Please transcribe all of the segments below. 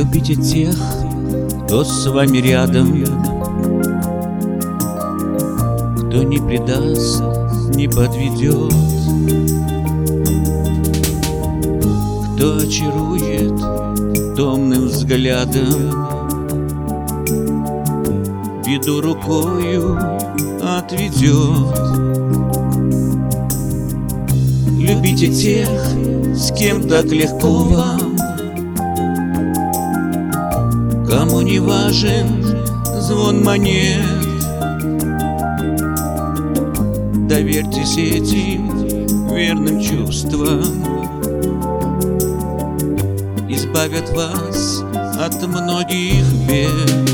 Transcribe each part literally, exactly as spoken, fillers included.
Любите тех, кто с вами рядом, кто не предаст, не подведет, кто очарует томным взглядом, беду рукою отведет. Любите тех, с кем так легко вам, кому не важен звон монет. Доверьтесь этим верным чувствам, избавят вас от многих бед.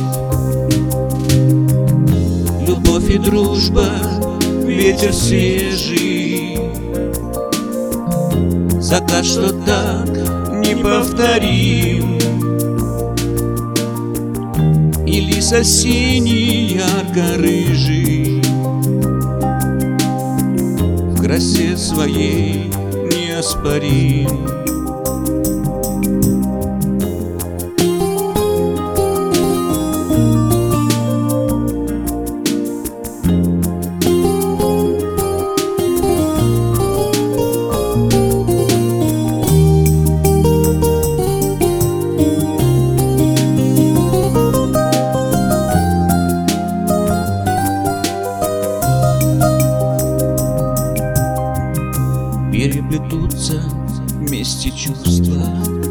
Любовь и дружба, ветер свежий, закат, что так неповторим, и лис осенний ярко-рыжий, в красе своей неоспорим. Переплетутся вместе чувства,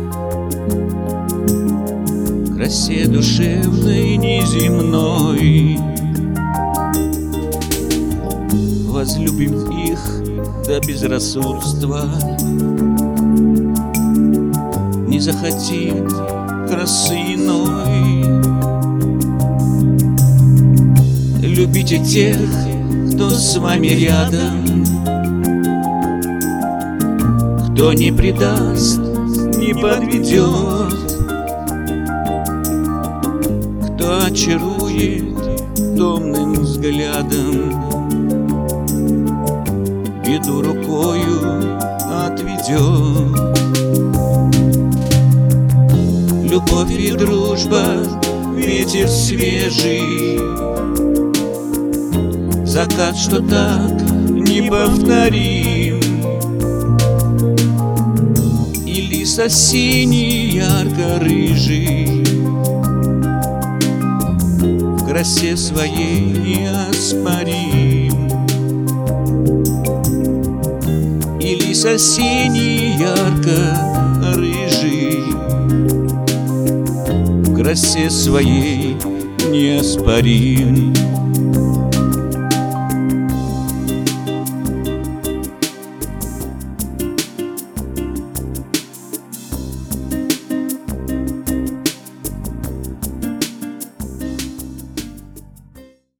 в красе душевной неземной. Возлюбим их до безрассудства, не захотим красы иной. Любите тех, кто с вами рядом, кто не предаст, не подведет, кто очарует томным взглядом, беду рукою отведет. Любовь и дружба, ветер свежий, закат, что так неповторим, осенний ярко-рыжий, в красе своей неоспорим, и лис осенний ярко-рыжий, в красе своей неоспорим.